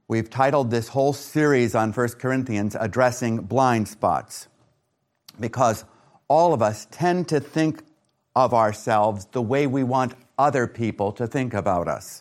We've titled this whole series on 1 Corinthians, Addressing Blind Spots, because all of us tend to think of ourselves the way we want other people to think about us.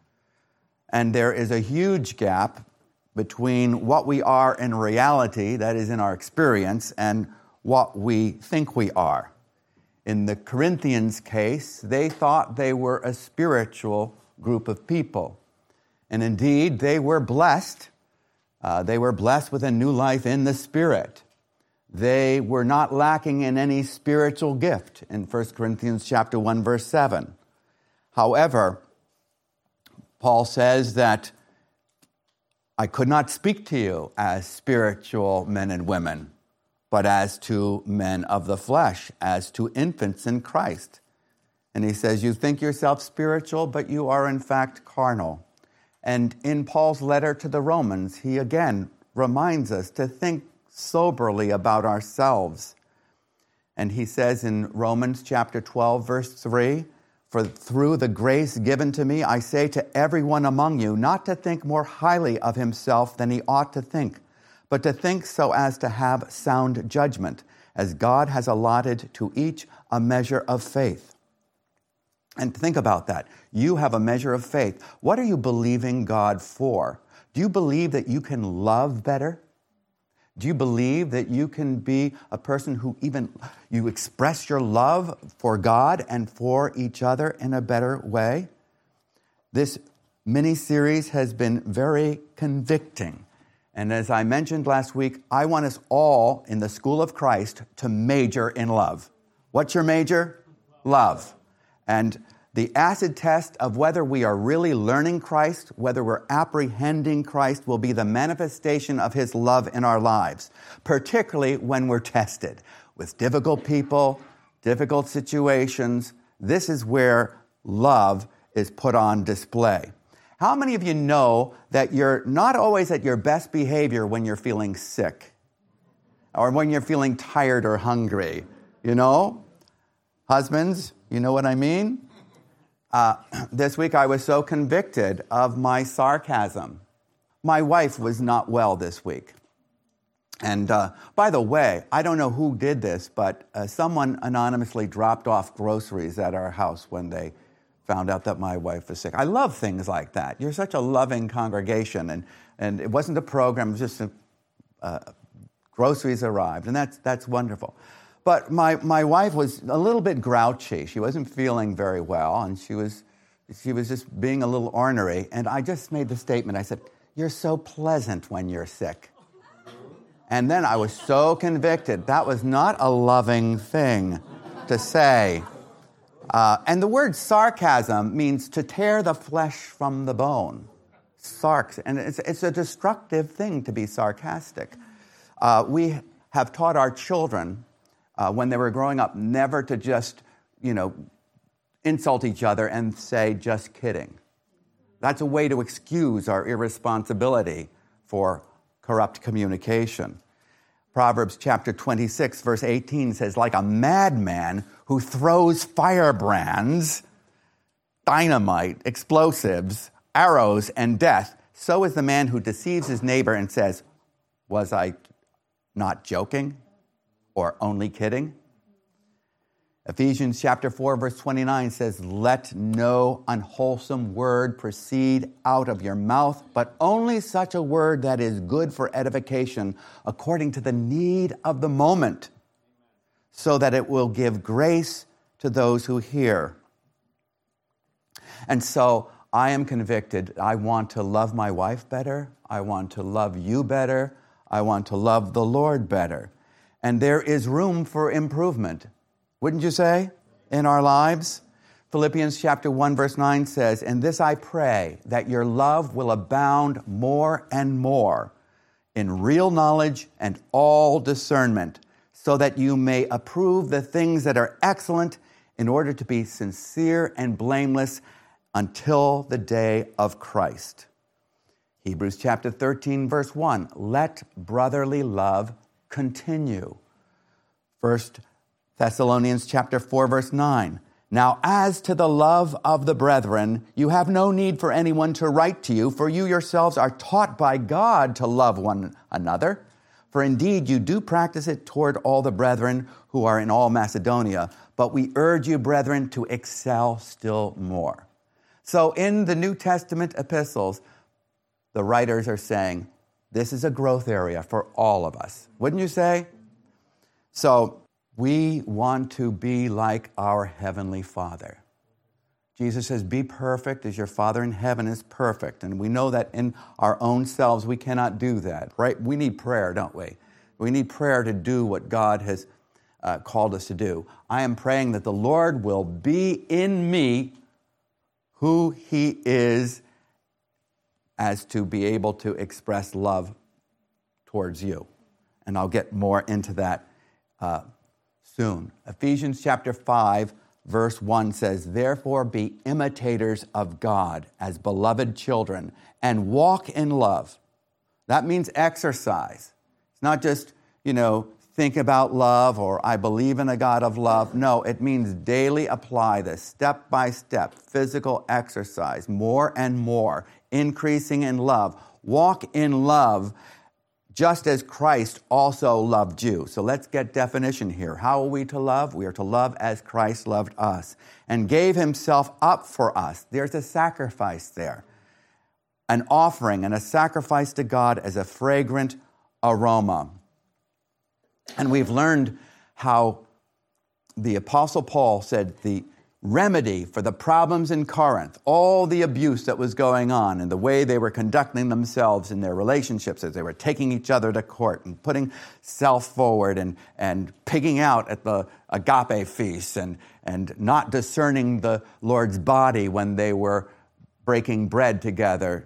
And there is a huge gap between what we are in reality, that is in our experience, and what we think we are. In the Corinthians case, they thought they were a spiritual group of people. And indeed, they were blessed. They were blessed with a new life in the Spirit. They were not lacking in any spiritual gift in 1 Corinthians chapter 1, verse 7. However, Paul says that I could not speak to you as spiritual men and women, but as to men of the flesh, as to infants in Christ. And he says, you think yourself spiritual, but you are in fact carnal. And in Paul's letter to the Romans, he again reminds us to think soberly about ourselves. And he says in Romans chapter 12, verse 3, for through the grace given to me, I say to everyone among you, not to think more highly of himself than he ought to think, but to think so as to have sound judgment, as God has allotted to each a measure of faith. And think about that. You have a measure of faith. What are you believing God for? Do you believe that you can love better? Do you believe that you can be a person who you express your love for God and for each other in a better way? This mini-series has been very convicting. And as I mentioned last week, I want us all in the School of Christ to major in love. What's your major? Love. And the acid test of whether we are really learning Christ, whether we're apprehending Christ, will be the manifestation of his love in our lives, particularly when we're tested with difficult people, difficult situations. This is where love is put on display. How many of you know that you're not always at your best behavior when you're feeling sick or when you're feeling tired or hungry? You know? Husbands, you know what I mean? This week I was so convicted of my sarcasm. My wife was not well this week. And by the way, I don't know who did this, but someone anonymously dropped off groceries at our house when they found out that my wife was sick. I love things like that. You're such a loving congregation. And it wasn't a program, it was just groceries arrived. And that's wonderful. But my wife was a little bit grouchy. She wasn't feeling very well, and she was just being a little ornery. And I just made the statement. I said, "You're so pleasant when you're sick." And then I was so convicted. That was not a loving thing to say. And the word sarcasm means to tear the flesh from the bone. And it's a destructive thing to be sarcastic. We have taught our children when they were growing up, never to just, insult each other and say, just kidding. That's a way to excuse our irresponsibility for corrupt communication. Proverbs chapter 26, verse 18 says, like a madman who throws firebrands, dynamite, explosives, arrows, and death, so is the man who deceives his neighbor and says, was I not joking? Or only kidding? Ephesians chapter 4, verse 29 says, let no unwholesome word proceed out of your mouth, but only such a word that is good for edification according to the need of the moment, so that it will give grace to those who hear. And so I am convicted. I want to love my wife better. I want to love you better. I want to love the Lord better. And there is room for improvement, wouldn't you say, in our lives? Philippians chapter 1, verse 9 says, "And this I pray, that your love will abound more and more in real knowledge and all discernment, so that you may approve the things that are excellent in order to be sincere and blameless until the day of Christ." Hebrews chapter 13, verse 1, "Let brotherly love continue." 1 Thessalonians chapter 4, verse 9, Now, as to the love of the brethren, you have no need for anyone to write to you, for you yourselves are taught by God to love one another. For indeed, you do practice it toward all the brethren who are in all Macedonia. But we urge you, brethren, to excel still more. So in the New Testament epistles, the writers are saying, this is a growth area for all of us. Wouldn't you say? So we want to be like our Heavenly Father. Jesus says, be perfect as your Father in heaven is perfect. And we know that in our own selves, we cannot do that, right? We need prayer, don't we? We need prayer to do what God has called us to do. I am praying that the Lord will be in me who He is, as to be able to express love towards you. And I'll get more into that soon. Ephesians chapter 5, verse 1 says, therefore be imitators of God as beloved children and walk in love. That means exercise. It's not just, think about love or I believe in a God of love. No, it means daily apply this step by step, physical exercise, more and more, increasing in love. Walk in love just as Christ also loved you. So let's get definition here. How are we to love? We are to love as Christ loved us and gave himself up for us. There's a sacrifice there. An offering and a sacrifice to God as a fragrant aroma. And we've learned how the Apostle Paul said the remedy for the problems in Corinth, all the abuse that was going on and the way they were conducting themselves in their relationships as they were taking each other to court and putting self forward and pigging out at the agape feasts and not discerning the Lord's body when they were breaking bread together.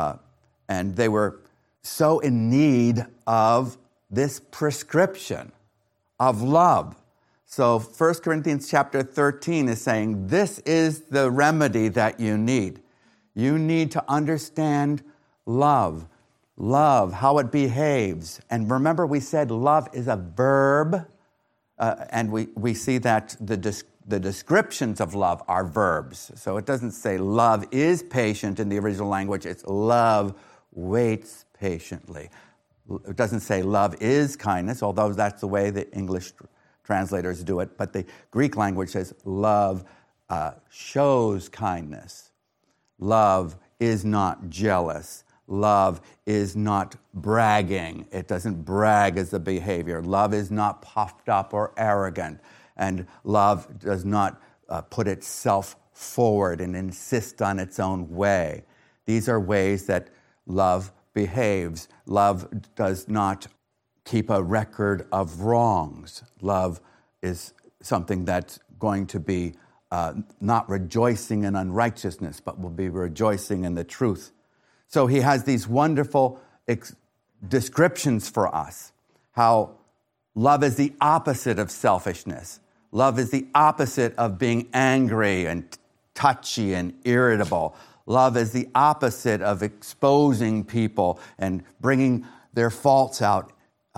And they were so in need of this prescription of love. So 1 Corinthians chapter 13 is saying, this is the remedy that you need. You need to understand love, how it behaves. And remember, we said love is a verb, and we see that the descriptions of love are verbs. So it doesn't say love is patient in the original language. It's love waits patiently. It doesn't say love is kindness, although that's the way the English translators do it. But the Greek language says love shows kindness. Love is not jealous. Love is not bragging. It doesn't brag as a behavior. Love is not puffed up or arrogant. And love does not put itself forward and insist on its own way. These are ways that love behaves. Love does not keep a record of wrongs. Love is something that's going to be not rejoicing in unrighteousness, but will be rejoicing in the truth. So he has these wonderful descriptions for us, how love is the opposite of selfishness. Love is the opposite of being angry and touchy and irritable. Love is the opposite of exposing people and bringing their faults out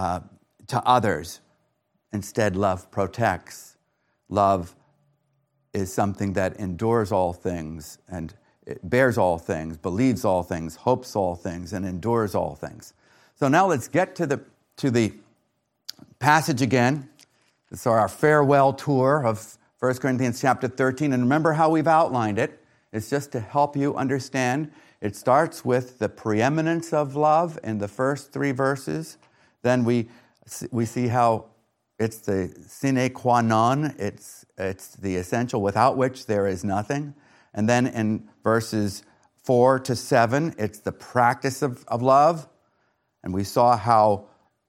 to others. Instead, love protects. Love is something that endures all things and it bears all things, believes all things, hopes all things, and endures all things. So now let's get to the passage again. This is our farewell tour of 1 Corinthians chapter 13. And remember how we've outlined it. It's just to help you understand. It starts with the preeminence of love in the first 3 verses. Then we see how it's the sine qua non. It's the essential without which there is nothing. And then in verses 4 to 7, it's the practice of love. And we saw how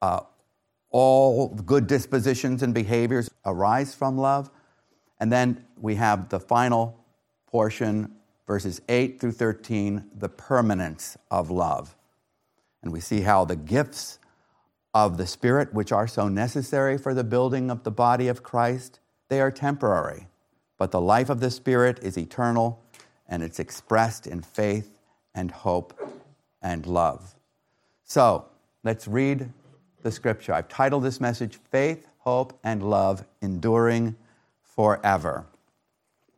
all good dispositions and behaviors arise from love. And then we have the final portion, verses 8 through 13, the permanence of love. And we see how the gifts of the Spirit, which are so necessary for the building of the body of Christ, they are temporary. But the life of the Spirit is eternal, and it's expressed in faith and hope and love. So let's read the scripture. I've titled this message, Faith, Hope, and Love Enduring Forever.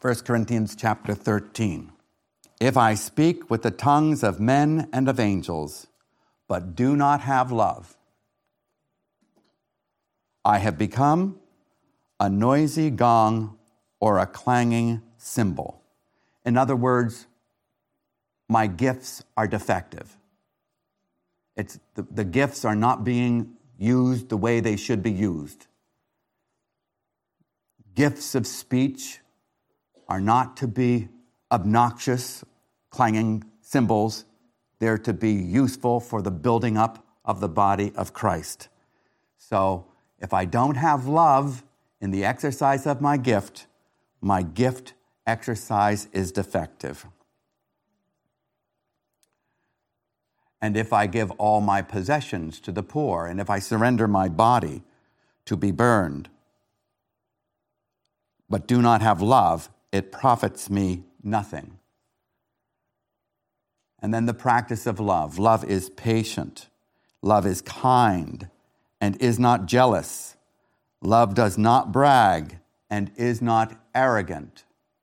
1 Corinthians chapter 13. If I speak with the tongues of men and of angels, but do not have love, I have become a noisy gong or a clanging cymbal. In other words, my gifts are defective. The gifts are not being used the way they should be used. Gifts of speech are not to be obnoxious, clanging cymbals. They're to be useful for the building up of the body of Christ. So if I don't have love in the exercise of my gift exercise is defective. And if I give all my possessions to the poor, and if I surrender my body to be burned, but do not have love, it profits me nothing. And then the practice of love. Love is patient. Love is kind and is not jealous. Love does not brag and is not arrogant.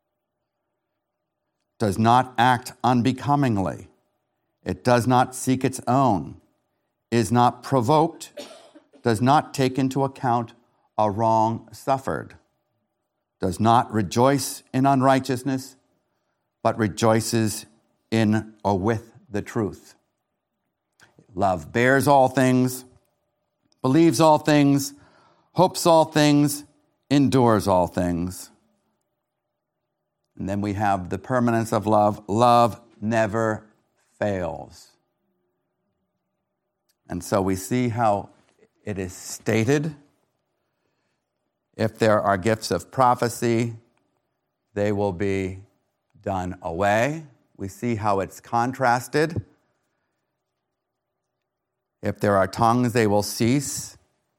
Does not act unbecomingly. It does not seek its own. Is not provoked. Does not take into account a wrong suffered. Does not rejoice in unrighteousness, but rejoices in or with the truth. Love bears all things, believes all things, hopes all things, endures all things. And then we have the permanence of love. Love never fails. And so we see how it is stated. If there are gifts of prophecy, they will be done away. We see how it's contrasted. If there are tongues, they will cease.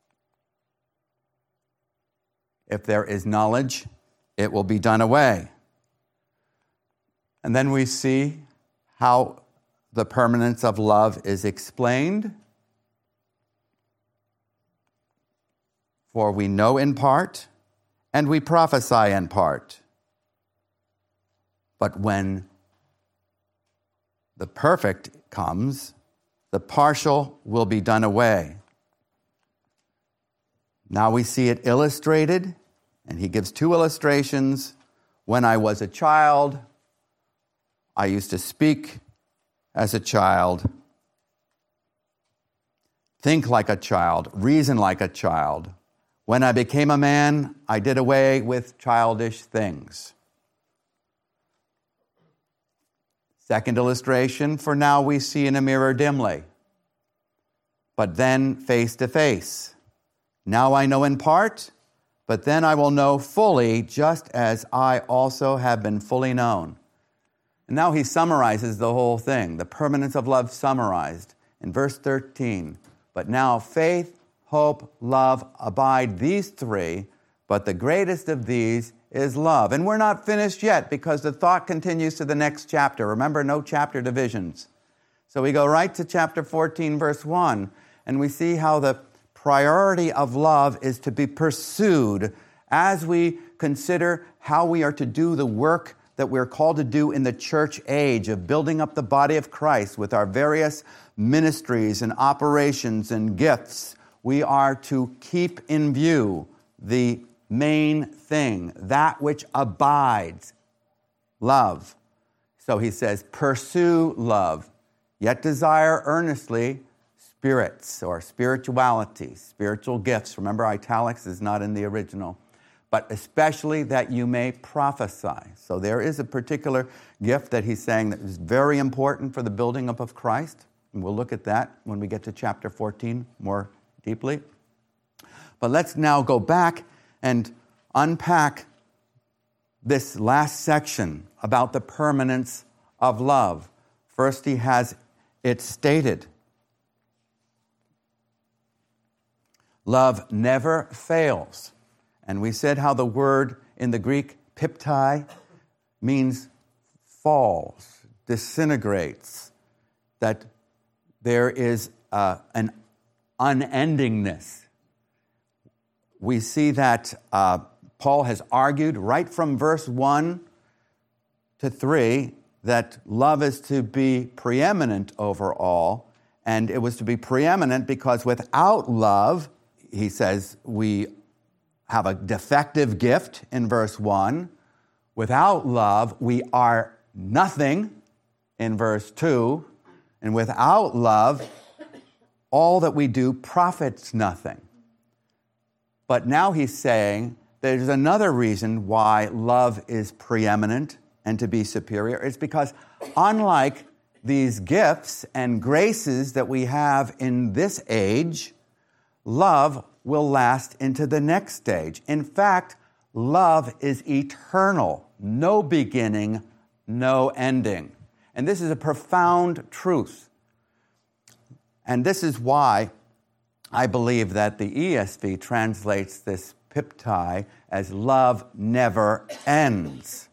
If there is knowledge, it will be done away. And then we see how the permanence of love is explained. For we know in part, and we prophesy in part. But when the perfect comes, the partial will be done away. Now we see it illustrated, and he gives two illustrations. When I was a child, I used to speak as a child, think like a child, reason like a child. When I became a man, I did away with childish things. Second illustration, for now we see in a mirror dimly, but then face to face. Now I know in part, but then I will know fully, just as I also have been fully known. And now he summarizes the whole thing, the permanence of love summarized in verse 13. But now faith, hope, love abide, these three, but the greatest of these is love. And we're not finished yet because the thought continues to the next chapter. Remember, no chapter divisions. So we go right to chapter 14, verse 1, and we see how the priority of love is to be pursued as we consider how we are to do the work that we're called to do in the church age of building up the body of Christ with our various ministries and operations and gifts. We are to keep in view the main thing, that which abides, love. So he says, pursue love, yet desire earnestly spirits or spirituality, spiritual gifts. Remember, italics is not in the original. But especially that you may prophesy. So there is a particular gift that he's saying that is very important for the building up of Christ. And we'll look at that when we get to chapter 14 more deeply. But let's now go back and unpack this last section about the permanence of love. First, he has it stated. Love never fails. And we said how the word in the Greek, piptai, means falls, disintegrates, that there is an unendingness. We see that Paul has argued right from verse 1 to 3 that love is to be preeminent over all, and it was to be preeminent because without love, he says, we have a defective gift in verse 1. Without love, we are nothing in verse 2. And without love, all that we do profits nothing. But now he's saying there's another reason why love is preeminent and to be superior. It's because unlike these gifts and graces that we have in this age, love will last into the next stage. In fact, love is eternal, no beginning, no ending. And this is a profound truth. And this is why I believe that the ESV translates this piptai as love never ends,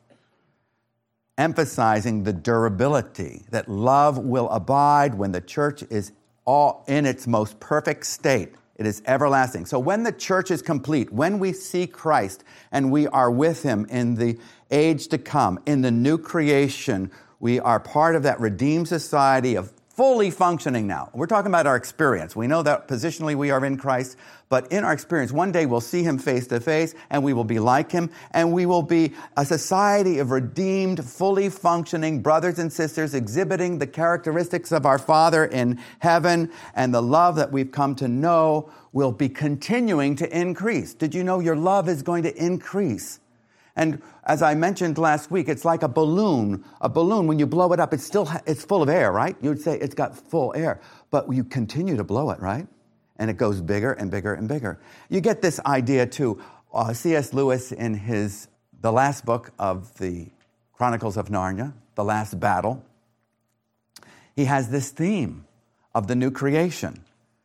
emphasizing the durability, that love will abide when the church is all in its most perfect state. It is everlasting. So when the church is complete, when we see Christ and we are with him in the age to come, in the new creation, we are part of that redeemed society of fully functioning now. We're talking about our experience. We know that positionally we are in Christ, but in our experience, one day we'll see him face to face, and we will be like him, and we will be a society of redeemed, fully functioning brothers and sisters exhibiting the characteristics of our Father in heaven, and the love that we've come to know will be continuing to increase. Did you know your love is going to increase? And as I mentioned last week, it's like a balloon. A balloon, when you blow it up, it's full of air, right? You would say it's got full air. But you continue to blow it, right? And it goes bigger and bigger and bigger. You get this idea, too. C.S. Lewis, in the last book of the Chronicles of Narnia, The Last Battle, he has this theme of the new creation.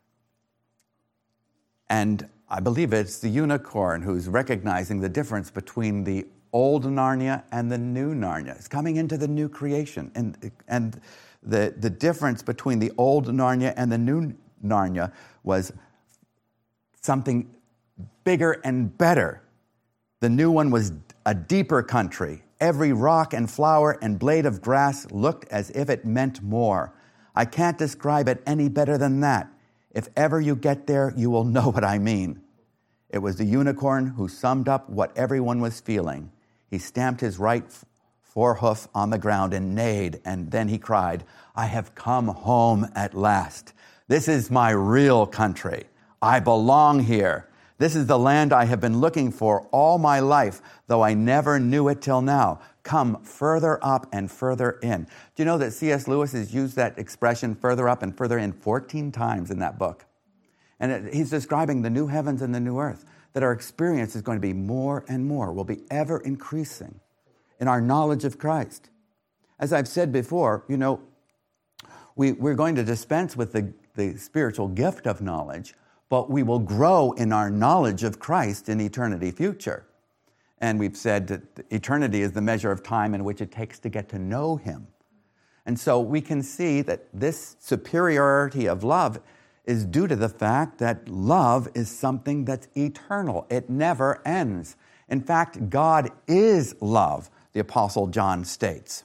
And I believe it's the unicorn who's recognizing the difference between the old Narnia and the new Narnia. It's coming into the new creation. And the difference between the old Narnia and the new Narnia was something bigger and better. The new one was a deeper country. Every rock and flower and blade of grass looked as if it meant more. I can't describe it any better than that. If ever you get there, you will know what I mean. It was the unicorn who summed up what everyone was feeling. He stamped his right forehoof on the ground and neighed, and then he cried, I have come home at last. This is my real country. I belong here. This is the land I have been looking for all my life, though I never knew it till now. Come further up and further in. Do you know that C.S. Lewis has used that expression, further up and further in, 14 times in that book? And he's describing the new heavens and the new earth, that our experience is going to be more and more, will be ever increasing in our knowledge of Christ. As I've said before, you know, we're going to dispense with the spiritual gift of knowledge, but we will grow in our knowledge of Christ in eternity future. And we've said that eternity is the measure of time in which it takes to get to know him. And so we can see that this superiority of love is due to the fact that love is something that's eternal. It never ends. In fact, God is love, the Apostle John states.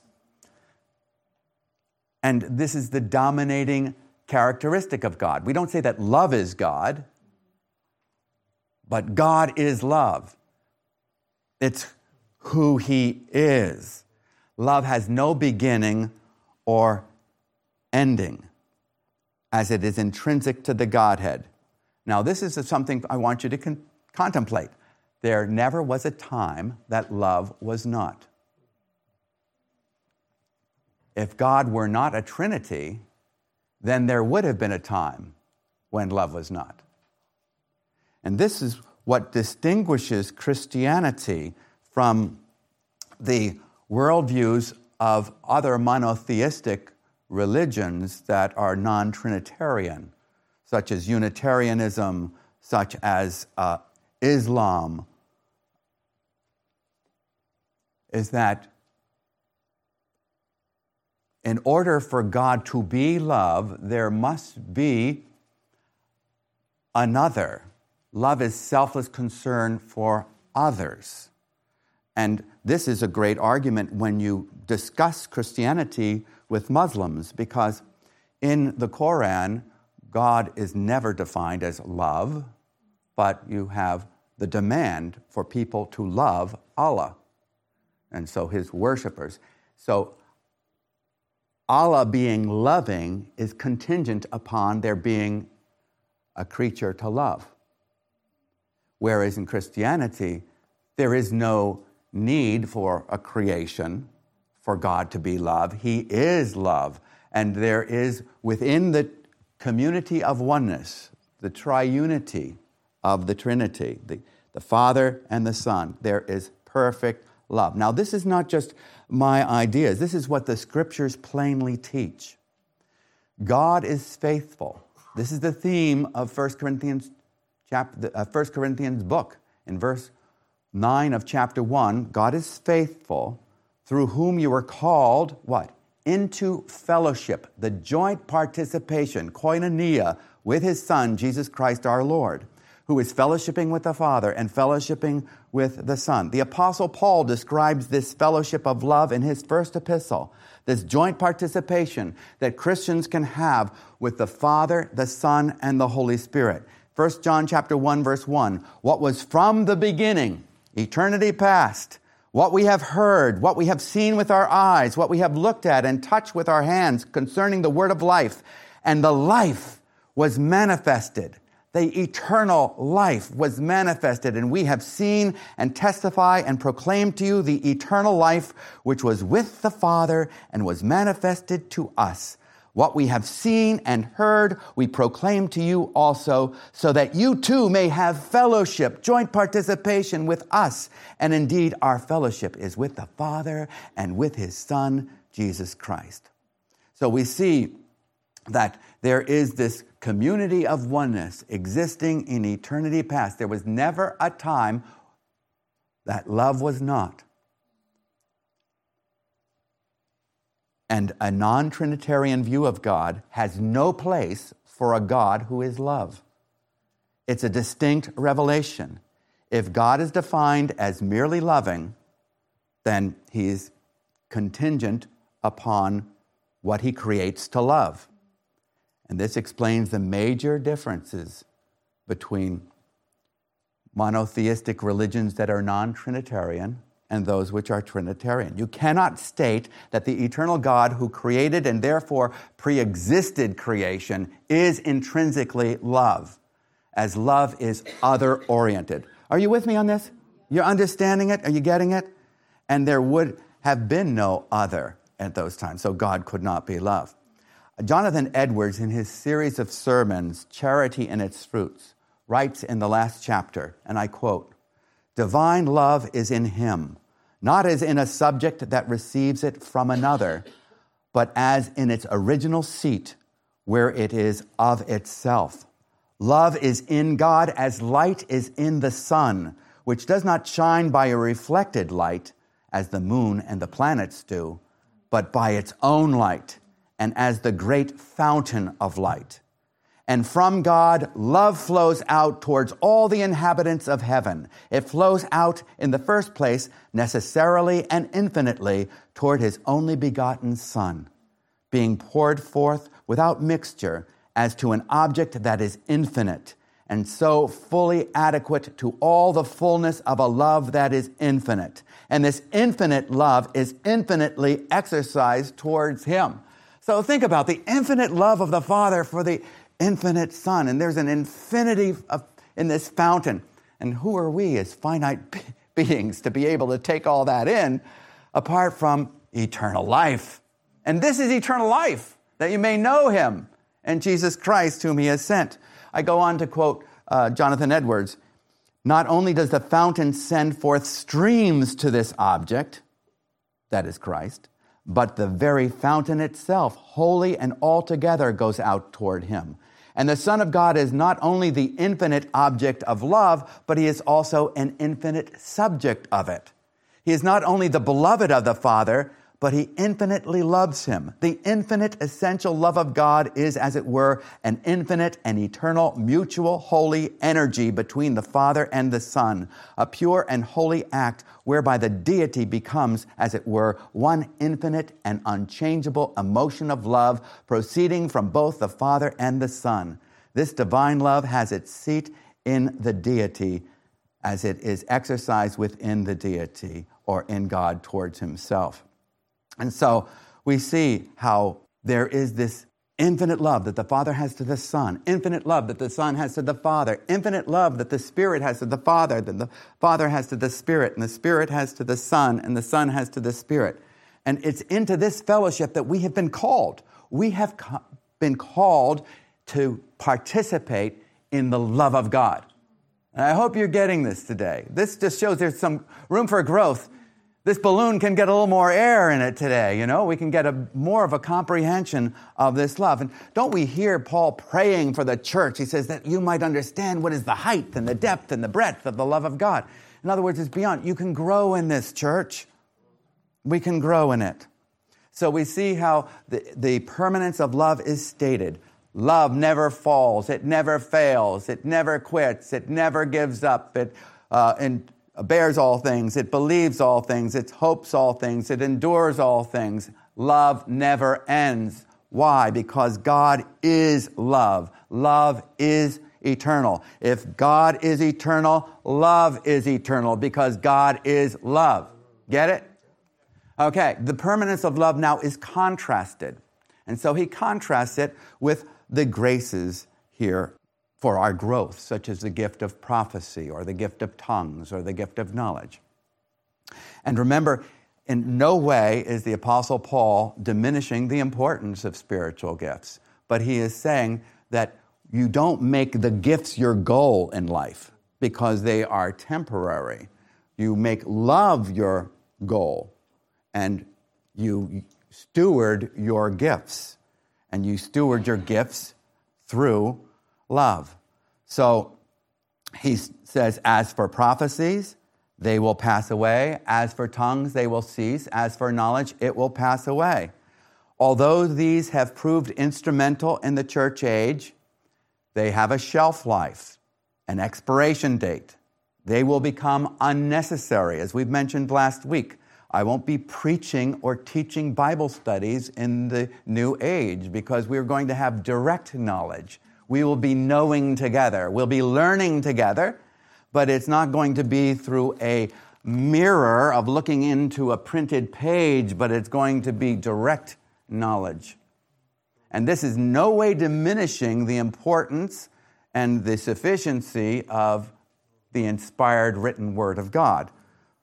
And this is the dominating characteristic of God. We don't say that love is God, but God is love. It's who he is. Love has no beginning or ending, as it is intrinsic to the Godhead. Now, this is something I want you to contemplate. There never was a time that love was not. If God were not a Trinity, then there would have been a time when love was not. And this is what distinguishes Christianity from the worldviews of other monotheistic religions that are non-Trinitarian, such as Unitarianism, such as Islam, is that in order for God to be love, there must be another. Love is selfless concern for others. And this is a great argument when you discuss Christianity with Muslims, because in the Quran, God is never defined as love, but you have the demand for people to love Allah, and so his worshipers. So Allah being loving is contingent upon there being a creature to love. Whereas in Christianity, there is no need for a creation for God to be love. He is love. And there is within the community of oneness, the triunity of the Trinity, the Father and the Son, there is perfect love. Now, this is not just my ideas. This is what the Scriptures plainly teach. God is faithful. This is the theme of 1 Corinthians book. In verse 9 of chapter 1, God is faithful, through whom you were called, what? Into fellowship, the joint participation, koinonia, with his Son, Jesus Christ our Lord, who is fellowshipping with the Father and fellowshipping with the Son. The Apostle Paul describes this fellowship of love in his first epistle, this joint participation that Christians can have with the Father, the Son, and the Holy Spirit. 1 John chapter 1, verse 1, what was from the beginning, eternity past, what we have heard, what we have seen with our eyes, what we have looked at and touched with our hands concerning the word of life, and the life was manifested. The eternal life was manifested, and we have seen and testify and proclaim to you the eternal life which was with the Father and was manifested to us. What we have seen and heard, we proclaim to you also, so that you too may have fellowship, joint participation with us. And indeed, our fellowship is with the Father and with his Son, Jesus Christ. So we see that there is this community of oneness existing in eternity past. There was never a time that love was not. And a non-Trinitarian view of God has no place for a God who is love. It's a distinct revelation. If God is defined as merely loving, then he is contingent upon what he creates to love. And this explains the major differences between monotheistic religions that are non-Trinitarian and those which are Trinitarian. You cannot state that the eternal God who created and therefore pre-existed creation is intrinsically love, as love is other-oriented. Are you with me on this? You're understanding it? Are you getting it? And there would have been no other at those times, so God could not be love. Jonathan Edwards, in his series of sermons, Charity and Its Fruits, writes in the last chapter, and I quote, "Divine love is in him, not as in a subject that receives it from another, but as in its original seat, where it is of itself. Love is in God as light is in the sun, which does not shine by a reflected light, as the moon and the planets do, but by its own light, and as the great fountain of light. And from God, love flows out towards all the inhabitants of heaven. It flows out, in the first place, necessarily and infinitely, toward his only begotten Son, being poured forth without mixture as to an object that is infinite, and so fully adequate to all the fullness of a love that is infinite. And this infinite love is infinitely exercised towards him." So think about the infinite love of the Father for the infinite Son. And there's an infinity in this fountain. And who are we as finite beings to be able to take all that in apart from eternal life? And this is eternal life, that you may know him and Jesus Christ whom he has sent. I go on to quote Jonathan Edwards. Not only does the fountain send forth streams to this object, that is Christ, but the very fountain itself, wholly and altogether, goes out toward him. And the Son of God is not only the infinite object of love, but he is also an infinite subject of it. He is not only the beloved of the Father, but he infinitely loves him. The infinite essential love of God is, as it were, an infinite and eternal mutual holy energy between the Father and the Son, a pure and holy act whereby the deity becomes, as it were, one infinite and unchangeable emotion of love proceeding from both the Father and the Son. This divine love has its seat in the deity as it is exercised within the deity or in God towards himself. And so we see how there is this infinite love that the Father has to the Son, infinite love that the Son has to the Father, infinite love that the Spirit has to the Father, that the Father has to the Spirit, and the Spirit has to the Son, and the Son has to the Spirit. And it's into this fellowship that we have been called. We have been called to participate in the love of God. And I hope you're getting this today. This just shows there's some room for growth. This balloon can get a little more air in it today, you know. We can get more of a comprehension of this love. And don't we hear Paul praying for the church? He says that you might understand what is the height and the depth and the breadth of the love of God. In other words, it's beyond. You can grow in this, church. We can grow in it. So we see how the permanence of love is stated. Love never falls. It never fails. It never quits. It never gives up. It bears all things. It believes all things. It hopes all things. It endures all things. Love never ends. Why? Because God is love. Love is eternal. If God is eternal, love is eternal because God is love. Get it? Okay, the permanence of love now is contrasted. And so he contrasts it with the graces here for our growth, such as the gift of prophecy or the gift of tongues or the gift of knowledge. And remember, in no way is the Apostle Paul diminishing the importance of spiritual gifts, but he is saying that you don't make the gifts your goal in life because they are temporary. You make love your goal, and you steward your gifts, and you steward your gifts through love. So he says, as for prophecies, they will pass away. As for tongues, they will cease. As for knowledge, it will pass away. Although these have proved instrumental in the church age, they have a shelf life, an expiration date. They will become unnecessary, as we've mentioned last week. I won't be preaching or teaching Bible studies in the new age because we're going to have direct knowledge. We will be knowing together. We'll be learning together, but it's not going to be through a mirror of looking into a printed page, but it's going to be direct knowledge. And this is no way diminishing the importance and the sufficiency of the inspired written word of God.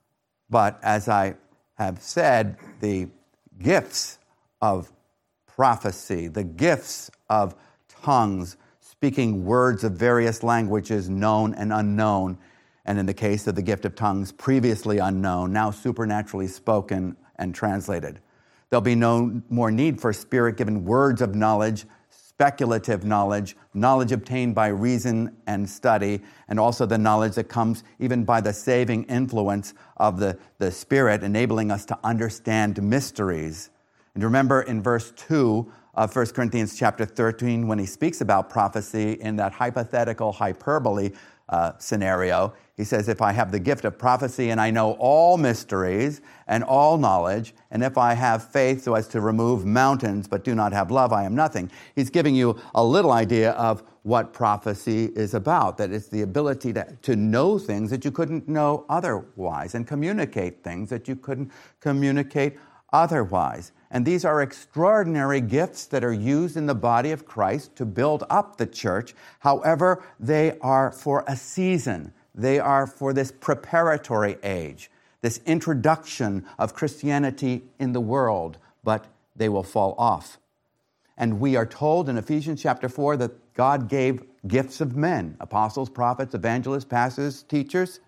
But as I have said, the gifts of prophecy, the gifts of tongues, speaking words of various languages, known and unknown, and in the case of the gift of tongues, previously unknown, now supernaturally spoken and translated. There'll be no more need for Spirit-given words of knowledge, speculative knowledge, knowledge obtained by reason and study, and also the knowledge that comes even by the saving influence of the Spirit, enabling us to understand mysteries. And remember in verse 2 of 1 Corinthians chapter 13, when he speaks about prophecy in that hypothetical hyperbole scenario, he says, if I have the gift of prophecy and I know all mysteries and all knowledge, and if I have faith so as to remove mountains but do not have love, I am nothing. He's giving you a little idea of what prophecy is about, that it's the ability to know things that you couldn't know otherwise and communicate things that you couldn't communicate otherwise. And these are extraordinary gifts that are used in the body of Christ to build up the church. However, they are for a season. They are for this preparatory age, this introduction of Christianity in the world, but they will fall off. And we are told in Ephesians chapter 4 that God gave gifts of men, apostles, prophets, evangelists, pastors, teachers,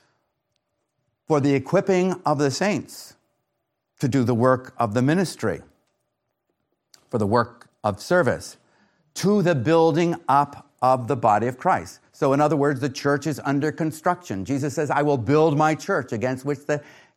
for the equipping of the saints to do the work of the ministry, for the work of service, to the building up of the body of Christ. So in other words, the church is under construction. Jesus says, I will build my church, against which the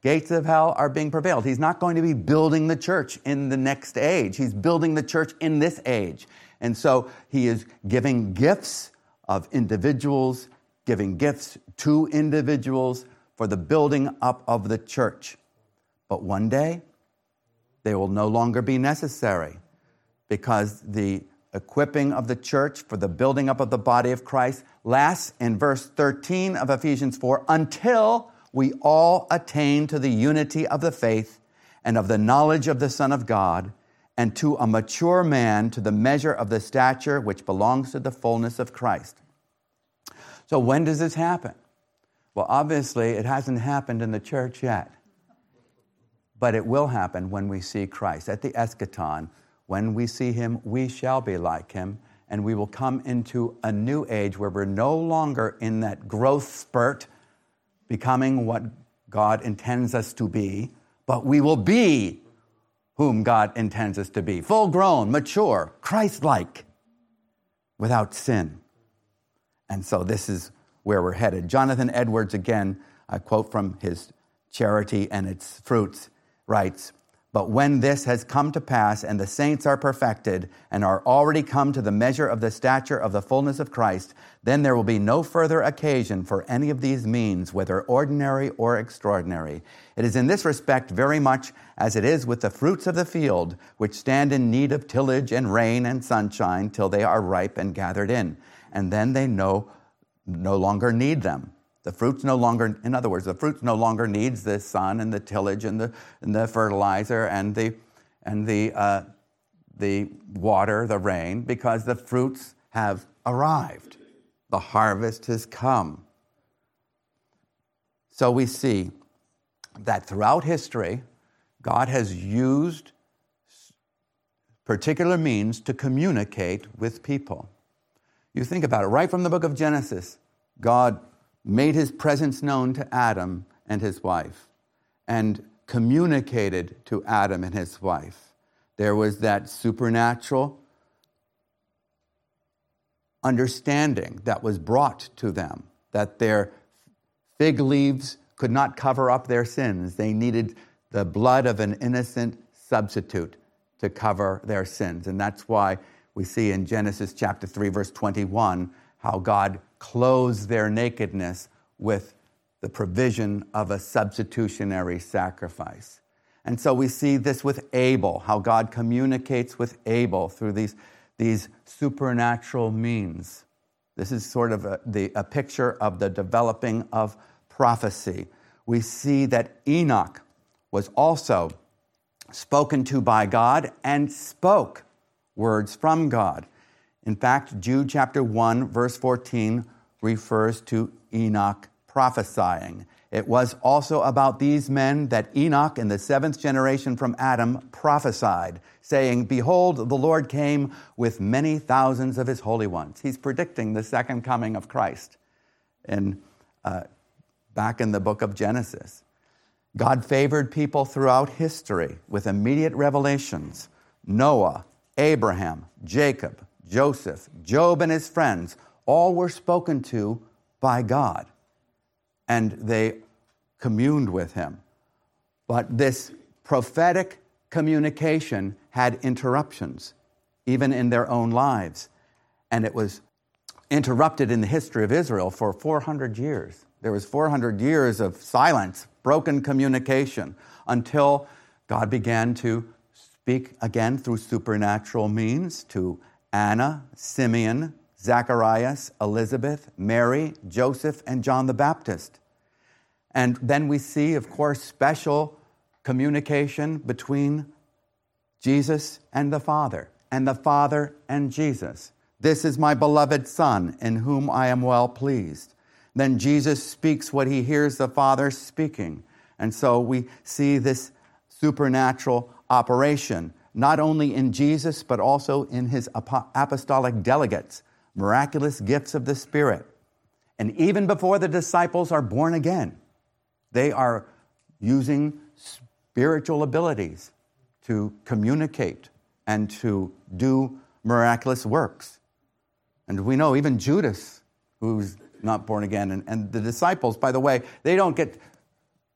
gates of hell are being prevailed. He's not going to be building the church in the next age. He's building the church in this age. And so he is giving gifts of individuals, giving gifts to individuals for the building up of the church. But one day, they will no longer be necessary because the equipping of the church for the building up of the body of Christ lasts in verse 13 of Ephesians 4 until we all attain to the unity of the faith and of the knowledge of the Son of God and to a mature man to the measure of the stature which belongs to the fullness of Christ. So when does this happen? Well, obviously, it hasn't happened in the church yet. But it will happen when we see Christ. At the eschaton, when we see him, we shall be like him, and we will come into a new age where we're no longer in that growth spurt, becoming what God intends us to be, but we will be whom God intends us to be. Full grown, mature, Christ-like, without sin. And so this is where we're headed. Jonathan Edwards, again, I quote from his Charity and Its Fruits, writes, "But when this has come to pass and the saints are perfected and are already come to the measure of the stature of the fullness of Christ, then there will be no further occasion for any of these means, whether ordinary or extraordinary. It is in this respect very much as it is with the fruits of the field, which stand in need of tillage and rain and sunshine till they are ripe and gathered in. And then they no longer need them." The fruits no longer, in other words, the fruits no longer needs the sun and the tillage and the fertilizer and the water, the rain, because the fruits have arrived. The harvest has come. So we see that throughout history, God has used particular means to communicate with people. You think about it, right from the book of Genesis, God made his presence known to Adam and his wife and communicated to Adam and his wife. There was that supernatural understanding that was brought to them, that their fig leaves could not cover up their sins. They needed the blood of an innocent substitute to cover their sins. And that's why we see in Genesis chapter 3, verse 21, how God clothes their nakedness with the provision of a substitutionary sacrifice. And so we see this with Abel, how God communicates with Abel through these supernatural means. This is sort of a picture of the developing of prophecy. We see that Enoch was also spoken to by God and spoke words from God. In fact, Jude chapter 1, verse 14 refers to Enoch prophesying. It was also about these men that Enoch, in the seventh generation from Adam, prophesied, saying, "Behold, the Lord came with many thousands of his holy ones." He's predicting the second coming of Christ back in the book of Genesis. God favored people throughout history with immediate revelations. Noah, Abraham, Jacob, Joseph, Job and his friends, all were spoken to by God, and they communed with him. But this prophetic communication had interruptions, even in their own lives. And it was interrupted in the history of Israel for 400 years. There was 400 years of silence, broken communication, until God began to speak again through supernatural means to Anna, Simeon, Zacharias, Elizabeth, Mary, Joseph, and John the Baptist. And then we see, of course, special communication between Jesus and the Father and Jesus. "This is my beloved Son, in whom I am well pleased." Then Jesus speaks what he hears the Father speaking. And so we see this supernatural operation, not only in Jesus, but also in his apostolic delegates, miraculous gifts of the Spirit. And even before the disciples are born again, they are using spiritual abilities to communicate and to do miraculous works. And we know even Judas, who's not born again, and the disciples, by the way, they don't get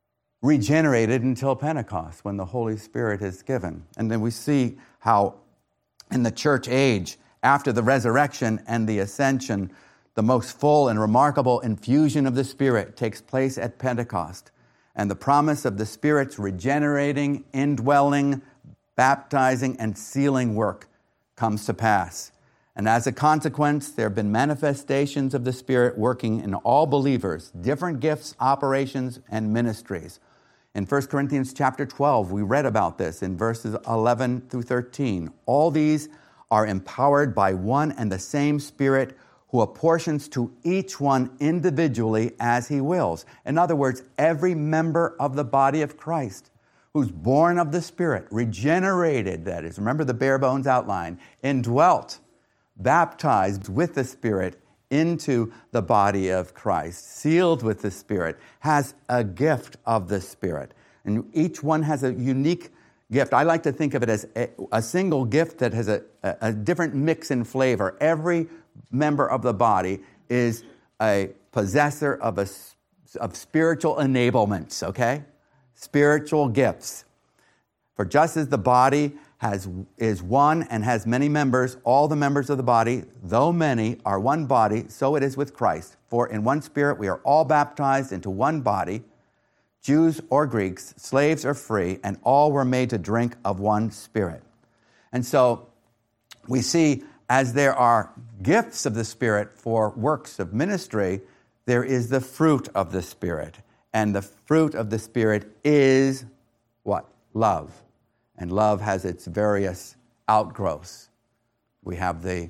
regenerated until Pentecost, when the Holy Spirit is given. And then we see how in the church age, after the resurrection and the ascension, the most full and remarkable infusion of the Spirit takes place at Pentecost. And the promise of the Spirit's regenerating, indwelling, baptizing, and sealing work comes to pass. And as a consequence, there have been manifestations of the Spirit working in all believers, different gifts, operations, and ministries. In 1 Corinthians chapter 12, we read about this in verses 11 through 13. All these are empowered by one and the same Spirit, who apportions to each one individually as he wills. In other words, every member of the body of Christ who's born of the Spirit, regenerated, that is, remember the bare bones outline, indwelt, baptized with the Spirit into the body of Christ, sealed with the Spirit, has a gift of the Spirit. And each one has a unique gift. I like to think of it as a single gift that has a different mix and flavor. Every member of the body is a possessor of spiritual enablements, okay? Spiritual gifts. For just as the body is one and has many members, all the members of the body, though many, are one body, so it is with Christ. For in one Spirit we are all baptized into one body, Jews or Greeks, slaves or free, and all were made to drink of one Spirit. And so we see, as there are gifts of the Spirit for works of ministry, there is the fruit of the Spirit. And the fruit of the Spirit is what? Love. And love has its various outgrowths. We have the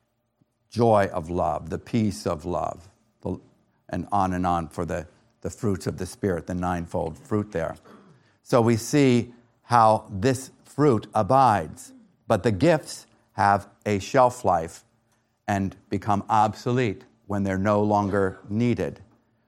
joy of love, the peace of love, and on for the fruits of the Spirit, the ninefold fruit there. So we see how this fruit abides. But the gifts have a shelf life and become obsolete when they're no longer needed.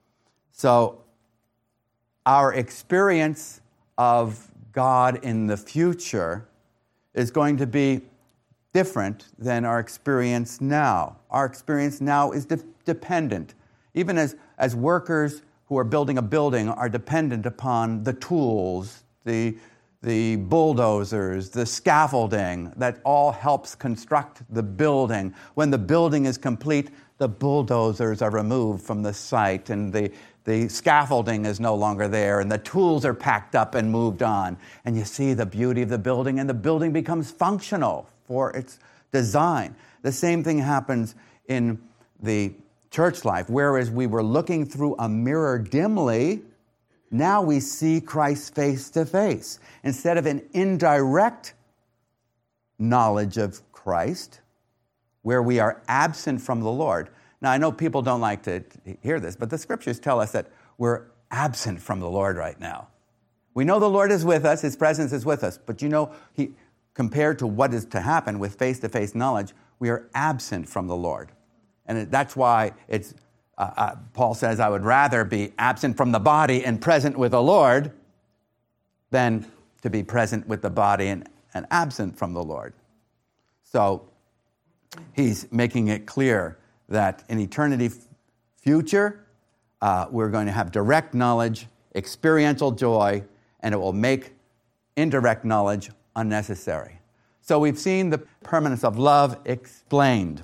So our experience of God in the future is going to be different than our experience now. Our experience now is dependent. Even as workers who are building a building are dependent upon the tools, the bulldozers, the scaffolding that all helps construct the building. When the building is complete, the bulldozers are removed from the site and the scaffolding is no longer there and the tools are packed up and moved on. And you see the beauty of the building, and the building becomes functional for its design. The same thing happens in the church life. Whereas we were looking through a mirror dimly, now we see Christ face to face. Instead of an indirect knowledge of Christ, where we are absent from the Lord. Now, I know people don't like to hear this, but the Scriptures tell us that we're absent from the Lord right now. We know the Lord is with us, His presence is with us, but compared to what is to happen with face-to-face knowledge, we are absent from the Lord. And that's why Paul says, I would rather be absent from the body and present with the Lord than to be present with the body and absent from the Lord. So he's making it clear that in eternity future, we're going to have direct knowledge, experiential joy, and it will make indirect knowledge unnecessary. So we've seen the permanence of love explained.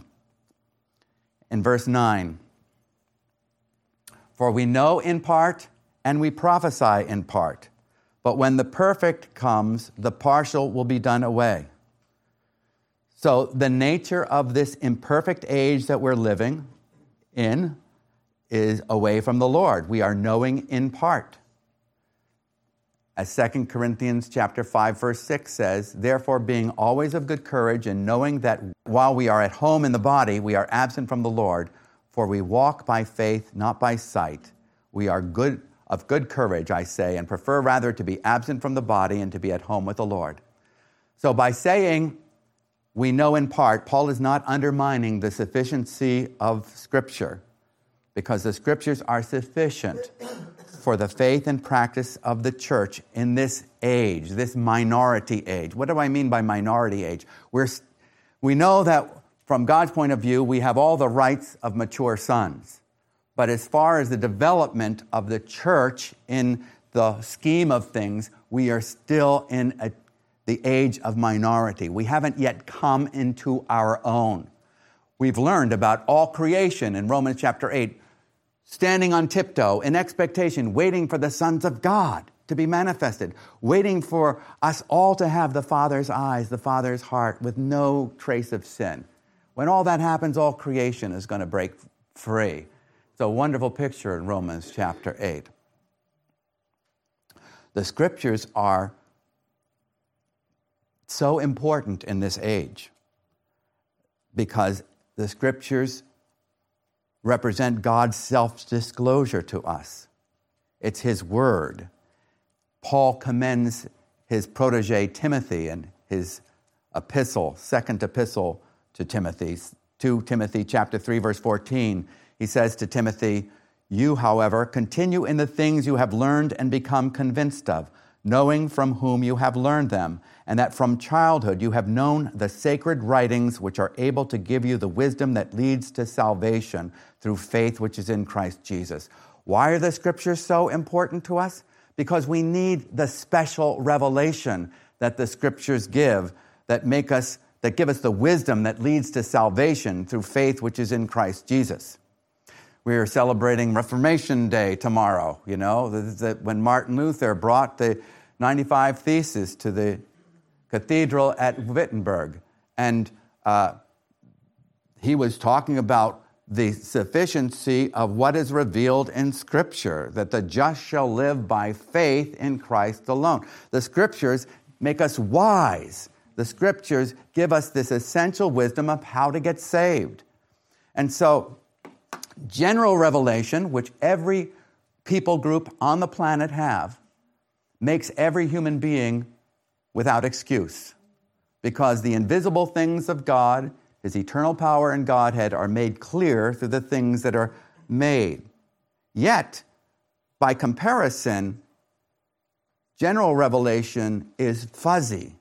In verse 9, for we know in part and we prophesy in part, but when the perfect comes, the partial will be done away. So the nature of this imperfect age that we're living in is away from the Lord. We are knowing in part. As 2 Corinthians chapter 5, verse 6 says, therefore being always of good courage and knowing that while we are at home in the body, we are absent from the Lord, for we walk by faith, not by sight. We are of good courage, I say, and prefer rather to be absent from the body and to be at home with the Lord. So by saying we know in part, Paul is not undermining the sufficiency of Scripture, because the Scriptures are sufficient for the faith and practice of the church in this age, this minority age. What do I mean by minority age? We know that from God's point of view, we have all the rights of mature sons. But as far as the development of the church in the scheme of things, we are still in the age of minority. We haven't yet come into our own. We've learned about all creation in Romans chapter 8, standing on tiptoe in expectation, waiting for the sons of God to be manifested, waiting for us all to have the Father's eyes, the Father's heart, with no trace of sin. When all that happens, all creation is going to break free. It's a wonderful picture in Romans chapter 8. The Scriptures are so important in this age because the Scriptures represent God's self-disclosure to us. It's His Word. Paul commends his protege Timothy in his epistle, second epistle to Timothy, 2 Timothy chapter 3, verse 14. He says to Timothy, "You, however, continue in the things you have learned and become convinced of, knowing from whom you have learned them, and that from childhood you have known the sacred writings which are able to give you the wisdom that leads to salvation through faith which is in Christ Jesus." Why are the Scriptures so important to us? Because we need the special revelation that the Scriptures give that give us the wisdom that leads to salvation through faith which is in Christ Jesus. We are celebrating Reformation Day tomorrow, when Martin Luther brought the 95 Theses to the cathedral at Wittenberg. And he was talking about the sufficiency of what is revealed in Scripture, that the just shall live by faith in Christ alone. The Scriptures make us wise. The Scriptures give us this essential wisdom of how to get saved. And so, general revelation, which every people group on the planet have, makes every human being without excuse. Because the invisible things of God, His eternal power and Godhead, are made clear through the things that are made. Yet, by comparison, general revelation is fuzzy.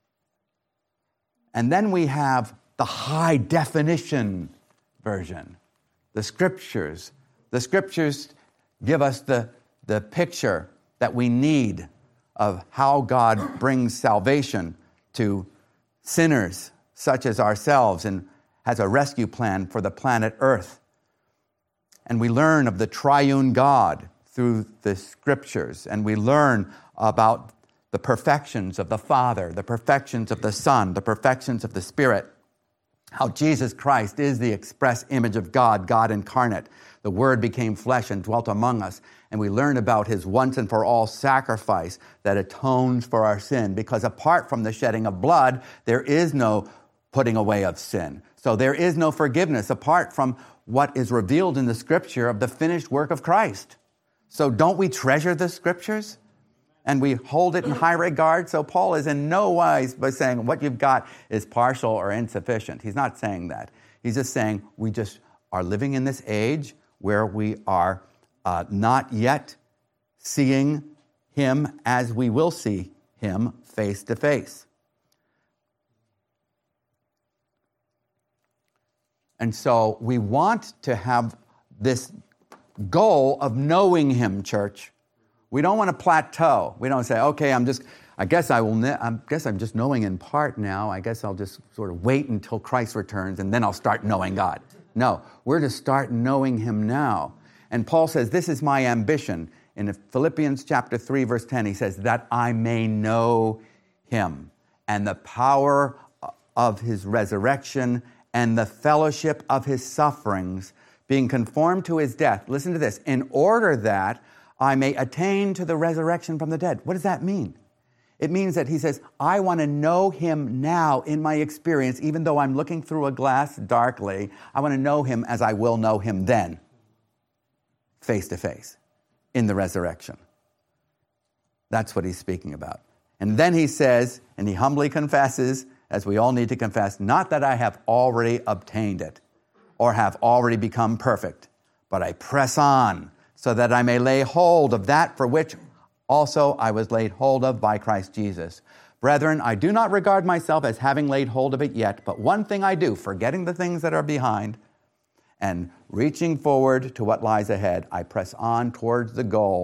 And then we have the high definition version. The Scriptures. The Scriptures give us the picture that we need of how God brings salvation to sinners such as ourselves and has a rescue plan for the planet Earth. And we learn of the triune God through the Scriptures, and we learn about the perfections of the Father, the perfections of the Son, the perfections of the Spirit. How Jesus Christ is the express image of God, God incarnate. The Word became flesh and dwelt among us. And we learn about His once and for all sacrifice that atones for our sin. Because apart from the shedding of blood, there is no putting away of sin. So there is no forgiveness apart from what is revealed in the Scripture of the finished work of Christ. So don't we treasure the Scriptures? And we hold it in high regard. So Paul is in no wise by saying what you've got is partial or insufficient. He's not saying that. He's just saying we just are living in this age where we are not yet seeing Him as we will see Him face to face. And so we want to have this goal of knowing Him, church. We don't want to plateau. We don't say, okay, I'm just knowing in part now. I guess I'll just sort of wait until Christ returns and then I'll start knowing God. No, we're to start knowing Him now. And Paul says, this is my ambition. In Philippians chapter 3, verse 10, he says, that I may know Him and the power of His resurrection and the fellowship of His sufferings, being conformed to His death. Listen to this. In order that I may attain to the resurrection from the dead. What does that mean? It means that he says, I want to know Him now in my experience, even though I'm looking through a glass darkly. I want to know Him as I will know Him then, face to face, in the resurrection. That's what he's speaking about. And then he says, and he humbly confesses, as we all need to confess, not that I have already obtained it or have already become perfect, but I press on so that I may lay hold of that for which also I was laid hold of by Christ Jesus. Brethren, I do not regard myself as having laid hold of it yet, but one thing I do, forgetting the things that are behind and reaching forward to what lies ahead, I press on towards the goal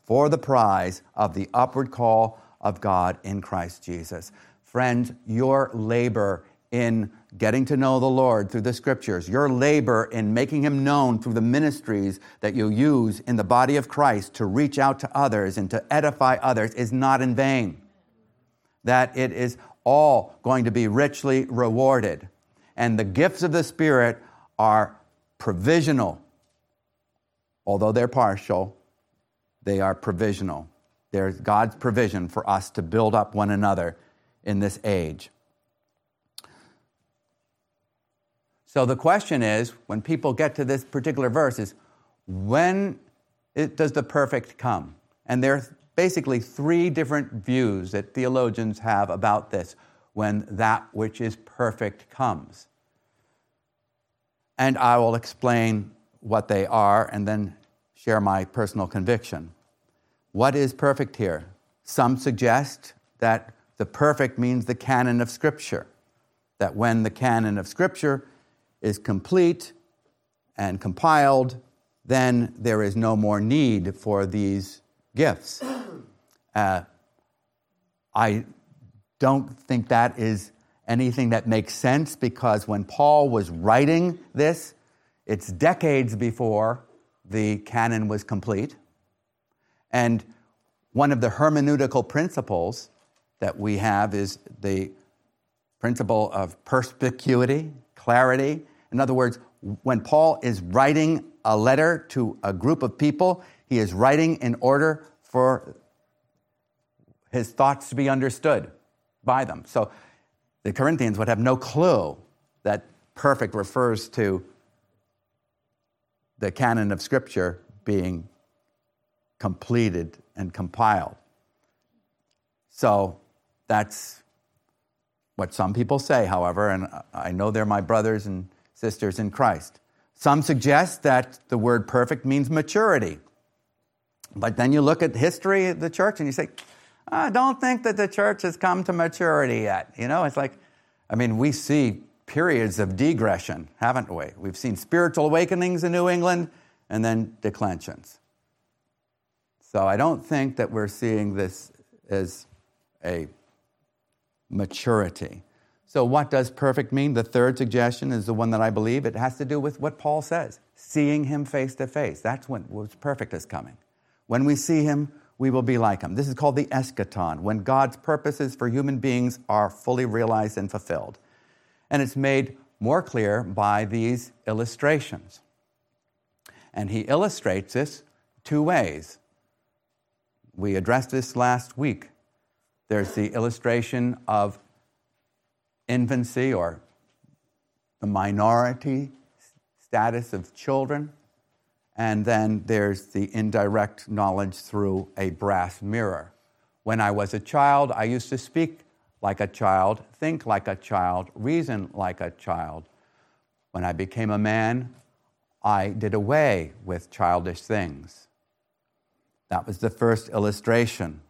for the prize of the upward call of God in Christ Jesus. Friends, your labor in getting to know the Lord through the Scriptures, your labor in making Him known through the ministries that you use in the body of Christ to reach out to others and to edify others is not in vain. That it is all going to be richly rewarded. And the gifts of the Spirit are provisional. Although they're partial, they are provisional. There's God's provision for us to build up one another in this age. So the question is, when people get to this particular verse, is when does the perfect come? And there are basically three different views that theologians have about this, when that which is perfect comes. And I will explain what they are and then share my personal conviction. What is perfect here? Some suggest that the perfect means the canon of Scripture, that when the canon of Scripture is complete and compiled, then there is no more need for these gifts. I don't think that is anything that makes sense, because when Paul was writing this, it's decades before the canon was complete. And one of the hermeneutical principles that we have is the principle of perspicuity, clarity. In other words, when Paul is writing a letter to a group of people, he is writing in order for his thoughts to be understood by them. So the Corinthians would have no clue that perfect refers to the canon of Scripture being completed and compiled. So that's what some people say, however, and I know they're my brothers and sisters in Christ. Some suggest that the word perfect means maturity. But then you look at the history of the church and you say, I don't think that the church has come to maturity yet. You know, it's like, we see periods of degression, haven't we? We've seen spiritual awakenings in New England and then declensions. So I don't think that we're seeing this as a maturity. So what does perfect mean? The third suggestion is the one that I believe. It has to do with what Paul says, seeing Him face to face. That's when perfect is coming. When we see Him, we will be like Him. This is called the eschaton, when God's purposes for human beings are fully realized and fulfilled. And it's made more clear by these illustrations. And he illustrates this two ways. We addressed this last week. There's the illustration of infancy, or the minority status of children. And then there's the indirect knowledge through a brass mirror. When I was a child, I used to speak like a child, think like a child, reason like a child. When I became a man, I did away with childish things. That was the first illustration.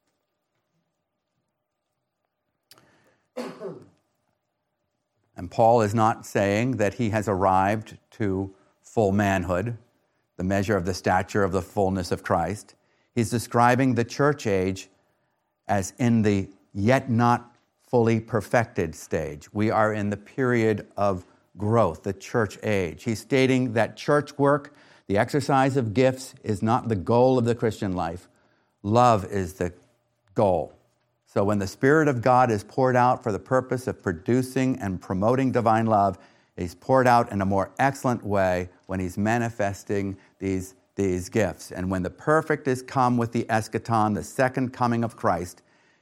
And Paul is not saying that he has arrived to full manhood, the measure of the stature of the fullness of Christ. He's describing the church age as in the yet not fully perfected stage. We are in the period of growth, the church age. He's stating that church work, the exercise of gifts, is not the goal of the Christian life. Love is the goal. So when the Spirit of God is poured out for the purpose of producing and promoting divine love, He's poured out in a more excellent way when He's manifesting these gifts. And when the perfect is come with the eschaton, the second coming of Christ,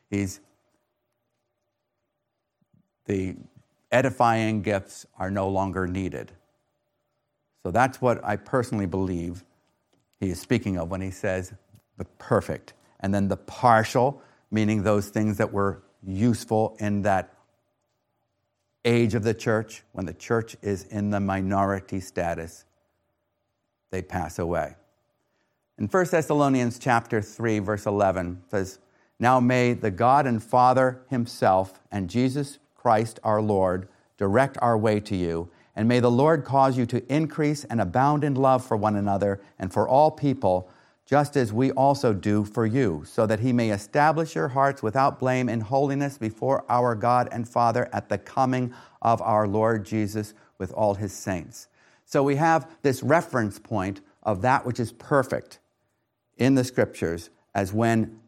the edifying gifts are no longer needed. So that's what I personally believe he is speaking of when he says the perfect. And then the partial, meaning those things that were useful in that age of the church, when the church is in the minority status, they pass away. In 1 Thessalonians chapter 3, verse 11, says, "Now may the God and Father Himself and Jesus Christ our Lord direct our way to you, and may the Lord cause you to increase and abound in love for one another and for all people, just as we also do for you, so that he may establish your hearts without blame in holiness before our God and Father at the coming of our Lord Jesus with all his saints. So we have this reference point of that which is perfect in the Scriptures as when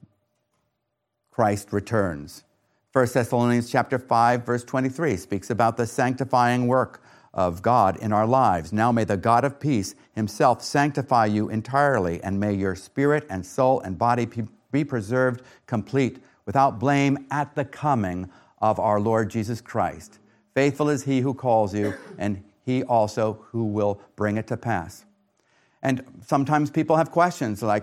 Christ returns. 1 Thessalonians chapter 5, verse 23 speaks about the sanctifying work of God in our lives. Now may the God of peace himself sanctify you entirely, and may your spirit and soul and body be preserved complete, without blame at the coming of our Lord Jesus Christ. Faithful is he who calls you, and he also who will bring it to pass. And sometimes people have questions like,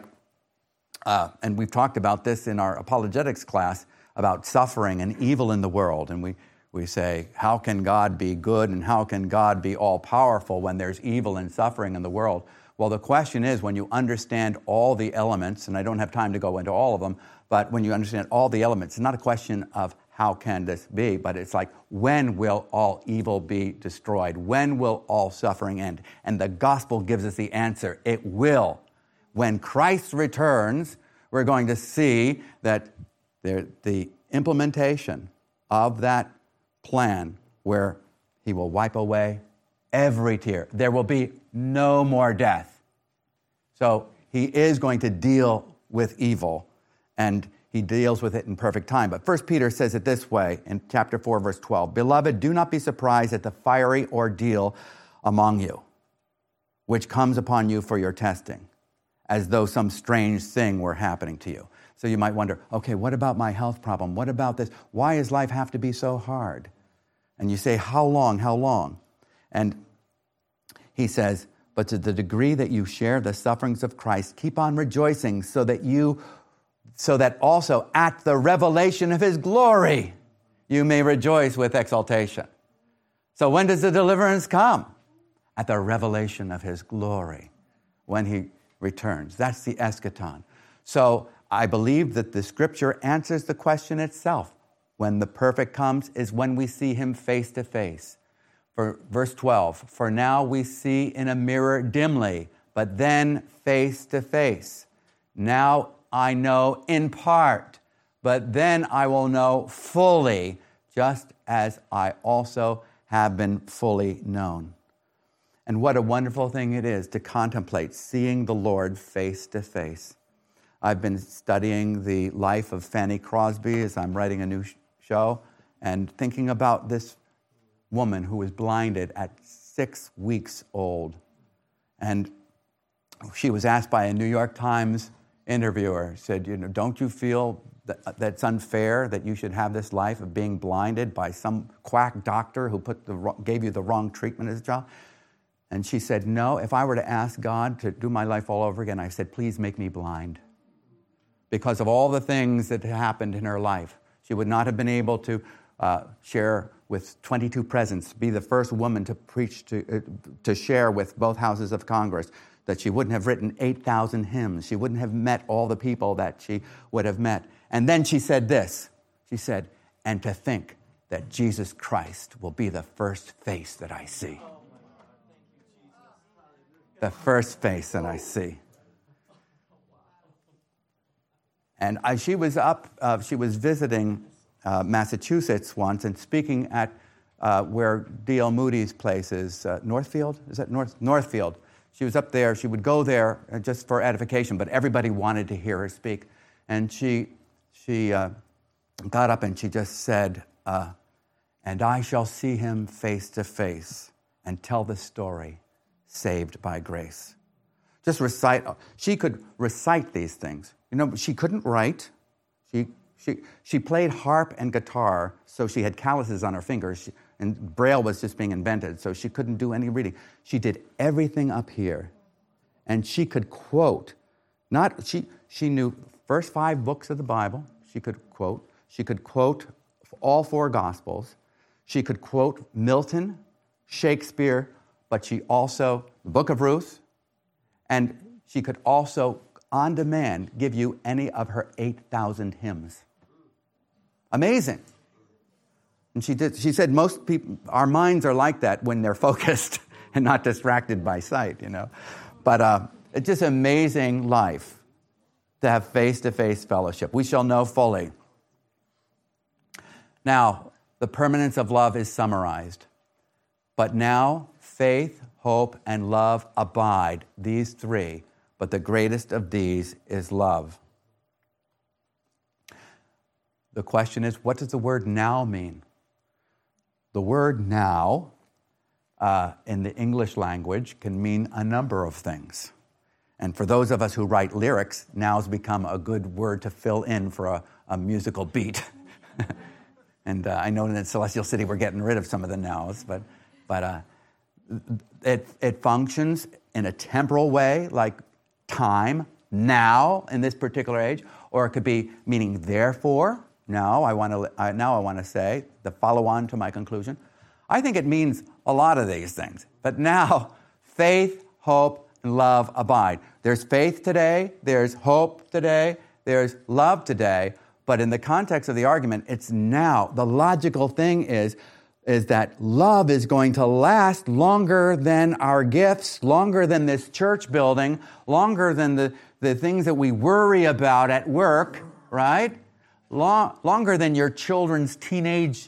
and we've talked about this in our apologetics class, about suffering and evil in the world. And we say, how can God be good and how can God be all-powerful when there's evil and suffering in the world? Well, the question is, when you understand all the elements, and I don't have time to go into all of them, but when you understand all the elements, it's not a question of how can this be, but it's like, when will all evil be destroyed? When will all suffering end? And the gospel gives us the answer. It will. When Christ returns, we're going to see that the implementation of that plan where he will wipe away every tear. There will be no more death. So he is going to deal with evil, and he deals with it in perfect time. But 1 Peter says it this way in chapter 4, verse 12. Beloved, do not be surprised at the fiery ordeal among you, which comes upon you for your testing, as though some strange thing were happening to you. So you might wonder, okay, what about my health problem? What about this? Why does life have to be so hard? And you say, how long, how long? And he says, but to the degree that you share the sufferings of Christ, keep on rejoicing so that also at the revelation of his glory, you may rejoice with exultation. So when does the deliverance come? At the revelation of his glory, when he returns. That's the eschaton. So I believe that the Scripture answers the question itself. When the perfect comes is when we see him face to face. For verse 12, for now we see in a mirror dimly, but then face to face. Now I know in part, but then I will know fully, just as I also have been fully known. And what a wonderful thing it is to contemplate seeing the Lord face to face. I've been studying the life of Fanny Crosby as I'm writing a new show, and thinking about this woman who was blinded at 6 weeks old. And she was asked by a New York Times interviewer, said, don't you feel that's unfair that you should have this life of being blinded by some quack doctor who gave you the wrong treatment as a child? And she said, no, if I were to ask God to do my life all over again, I said, please make me blind. Because of all the things that happened in her life, she would not have been able to share with 22 presidents, be the first woman to preach, to share with both houses of Congress, that she wouldn't have written 8,000 hymns. She wouldn't have met all the people that she would have met. And then she said this. She said, and to think that Jesus Christ will be the first face that I see. The first face that I see. And she was visiting Massachusetts once and speaking at where D.L. Moody's place is, Northfield? Is that Northfield? She was up there. She would go there just for edification, but everybody wanted to hear her speak. And she got up and she just said, and I shall see him face to face and tell the story, saved by grace. Just recite. She could recite these things. She couldn't write. She played harp and guitar, so she had calluses on her fingers, and Braille was just being invented, so she couldn't do any reading. She did everything up here, and she could quote. She knew first 5 books of the Bible. She could quote. She could quote all 4 Gospels. She could quote Milton, Shakespeare, but she also the Book of Ruth, and she could also, on demand, give you any of her 8,000 hymns. Amazing. And she said most people, our minds are like that when they're focused and not distracted by sight, But it's just amazing life. to have face-to-face fellowship. We shall know fully. Now, the permanence of love is summarized. But now, faith, hope, and love abide, these three. But the greatest of these is love. The question is, what does the word now mean? The word now, in the English language, can mean a number of things. And for those of us who write lyrics, now's become a good word to fill in for a musical beat. And I know in Celestial City we're getting rid of some of the nows, but it functions in a temporal way, like time, now, in this particular age, or it could be meaning therefore. Now I want to say, to follow on to my conclusion, I think it means a lot of these things. But now, faith, hope, and love abide. There's faith today, there's hope today, there's love today, but in the context of the argument, it's now. The logical thing is that love is going to last longer than our gifts, longer than this church building, longer than the things that we worry about at work, right? Longer than your children's teenage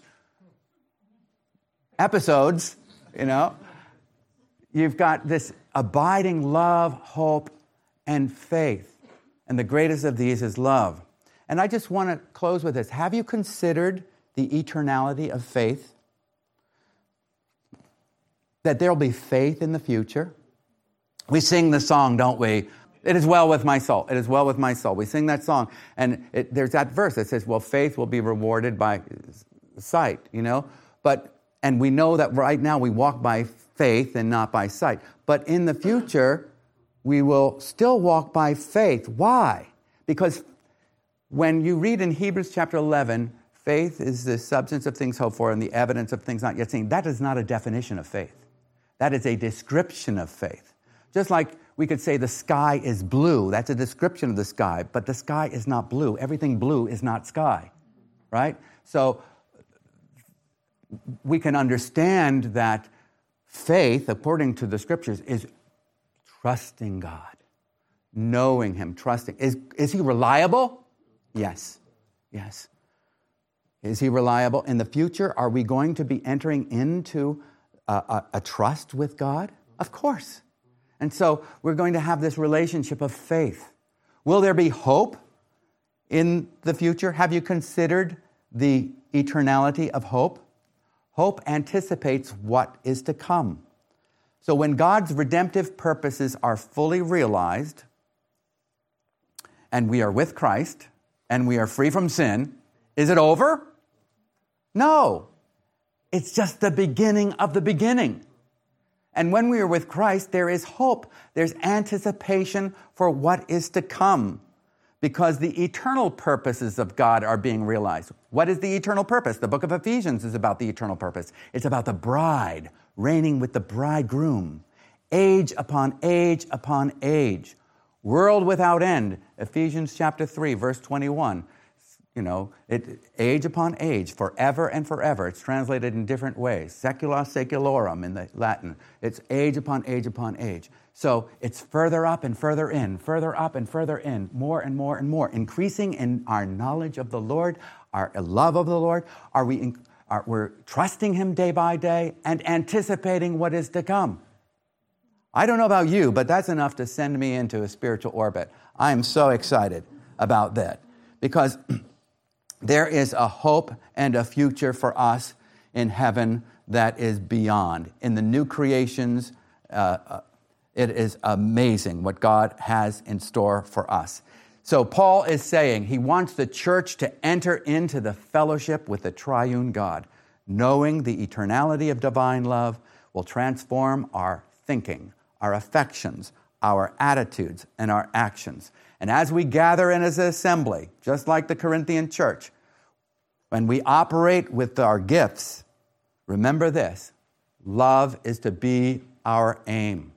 episodes, You've got this abiding love, hope, and faith. And the greatest of these is love. And I just want to close with this. Have you considered the eternality of faith? That there'll be faith in the future? We sing the song, don't we? It is well with my soul. It is well with my soul. We sing that song. And there's that verse that says, well, faith will be rewarded by sight, And we know that right now we walk by faith and not by sight. But in the future, we will still walk by faith. Why? Because when you read in Hebrews chapter 11, faith is the substance of things hoped for and the evidence of things not yet seen. That is not a definition of faith. That is a description of faith. Just like we could say the sky is blue. That's a description of the sky, but the sky is not blue. Everything blue is not sky, right? So we can understand that faith, according to the scriptures, is trusting God, knowing Him, trusting. Is He reliable? Yes. Yes. Is He reliable? In the future, are we going to be entering into a trust with God? Of course. And so we're going to have this relationship of faith. Will there be hope in the future? Have you considered the eternality of hope? Hope anticipates what is to come. So when God's redemptive purposes are fully realized, and we are with Christ, and we are free from sin, is it over? No. It's just the beginning of the beginning. And when we are with Christ, there is hope. There's anticipation for what is to come, because the eternal purposes of God are being realized. What is the eternal purpose? The book of Ephesians is about the eternal purpose. It's about the bride reigning with the bridegroom, age upon age upon age, world without end. Ephesians chapter 3, verse 21. Age upon age, forever and forever. It's translated in different ways. Secula seculorum in the Latin. It's age upon age upon age. So it's further up and further in, further up and further in, more and more and more, increasing in our knowledge of the Lord, our love of the Lord. We're trusting Him day by day and anticipating what is to come. I don't know about you, but that's enough to send me into a spiritual orbit. I am so excited about that, because there is a hope and a future for us in heaven that is beyond. In the new creations, it is amazing what God has in store for us. So Paul is saying he wants the church to enter into the fellowship with the triune God. Knowing the eternality of divine love will transform our thinking, our affections, our attitudes, and our actions. And as we gather in as an assembly, just like the Corinthian church, when we operate with our gifts, remember this: love is to be our aim.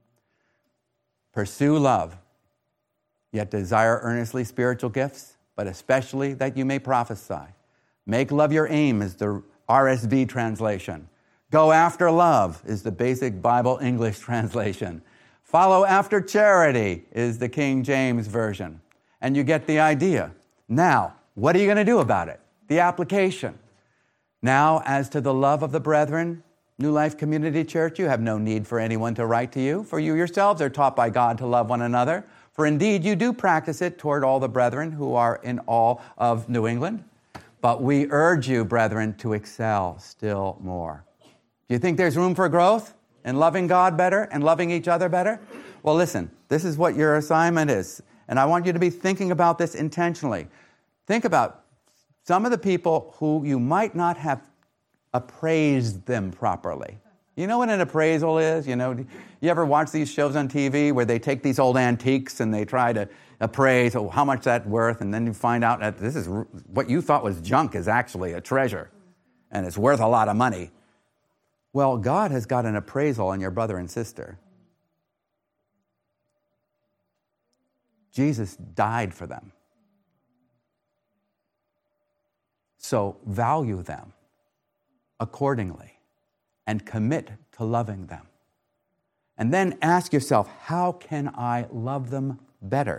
Pursue love, yet desire earnestly spiritual gifts, but especially that you may prophesy. Make love your aim is the RSV translation. Go after love is the basic Bible English translation. Follow after charity is the King James Version. And you get the idea. Now, what are you going to do about it? The application. Now, as to the love of the brethren, New Life Community Church, you have no need for anyone to write to you, for you yourselves are taught by God to love one another. For indeed, you do practice it toward all the brethren who are in all of New England. But we urge you, brethren, to excel still more. Do you think there's room for growth in loving God better and loving each other better? Well, listen, this is what your assignment is. And I want you to be thinking about this intentionally. Think about some of the people who you might not have appraised them properly. You know what an appraisal is? You ever watch these shows on TV where they take these old antiques and they try to appraise, how much that's worth, and then you find out that this is what you thought was junk is actually a treasure, and it's worth a lot of money. Well, God has got an appraisal on your brother and sister. Jesus died for them. So value them accordingly and commit to loving them. And then ask yourself, how can I love them better?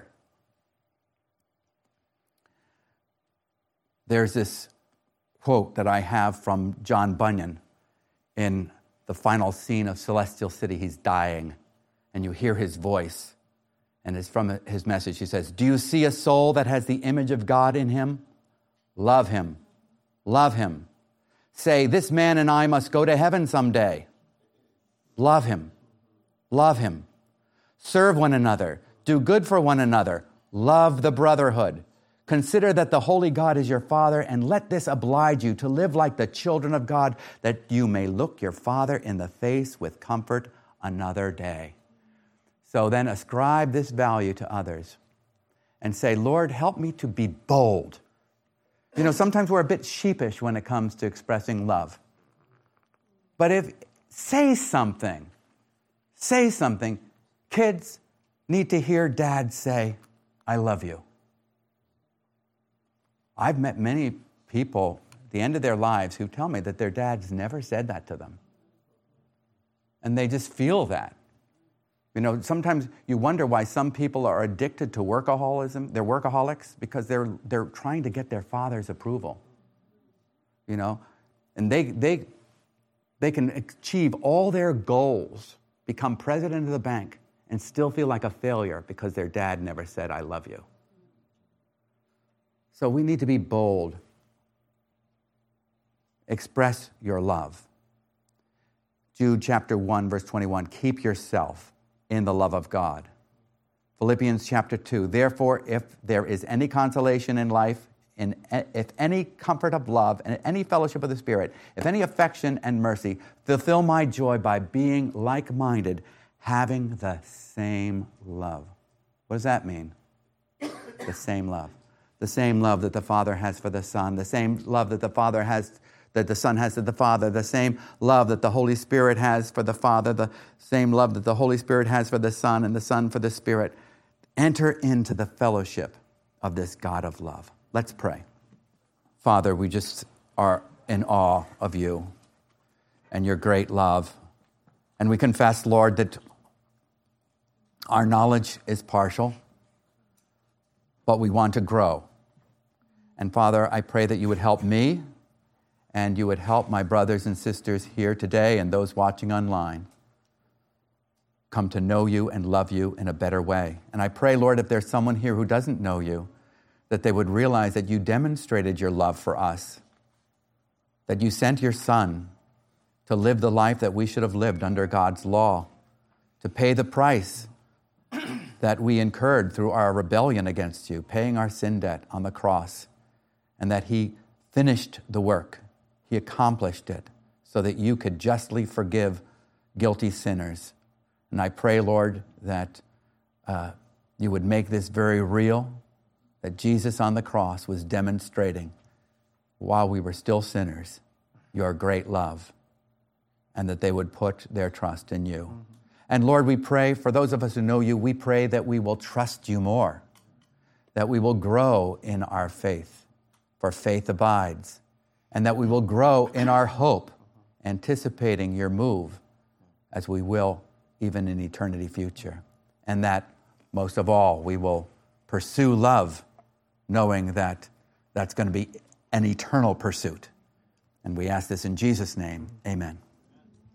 There's this quote that I have from John Bunyan in the final scene of Celestial City. He's dying, and you hear his voice, and it's from his message. He says, "Do you see a soul that has the image of God in him? Love him. Love him. Say, this man and I must go to heaven someday. Love him. Love him. Serve one another. Do good for one another. Love the brotherhood. Consider that the holy God is your Father, and let this oblige you to live like the children of God, that you may look your Father in the face with comfort another day." So then ascribe this value to others and say, Lord, help me to be bold. Sometimes we're a bit sheepish when it comes to expressing love. But say something. Kids need to hear dad say, "I love you." I've met many people at the end of their lives who tell me that their dads never said that to them. And they just feel that. Sometimes you wonder why some people are addicted to workaholism. They're workaholics because they're trying to get their father's approval. And they can achieve all their goals, become president of the bank, and still feel like a failure because their dad never said, "I love you." So we need to be bold. Express your love. Jude chapter 1, verse 21, keep yourself in the love of God. Philippians chapter 2, therefore, if there is any consolation in life, if any comfort of love, and any fellowship of the Spirit, if any affection and mercy, fulfill my joy by being like-minded, having the same love. What does that mean? The same love. The same love that the Father has for the Son, the same love that the Father has, that the Son has to the Father, the same love that the Holy Spirit has for the Father, the same love that the Holy Spirit has for the Son and the Son for the Spirit. Enter into the fellowship of this God of love. Let's pray. Father, we just are in awe of you and your great love. And we confess, Lord, that our knowledge is partial, but we want to grow. And Father, I pray that you would help me and you would help my brothers and sisters here today and those watching online come to know you and love you in a better way. And I pray, Lord, if there's someone here who doesn't know you, that they would realize that you demonstrated your love for us, that you sent your Son to live the life that we should have lived under God's law, to pay the price that we incurred through our rebellion against you, paying our sin debt on the cross, and that he finished the work. He accomplished it so that you could justly forgive guilty sinners. And I pray, Lord, that you would make this very real, that Jesus on the cross was demonstrating, while we were still sinners, your great love, and that they would put their trust in you. Mm-hmm. And Lord, we pray, for those of us who know you, we pray that we will trust you more, that we will grow in our faith, for faith abides, and that we will grow in our hope, anticipating your move, as we will even in eternity future. And that, most of all, we will pursue love, knowing that that's going to be an eternal pursuit. And we ask this in Jesus' name. Amen.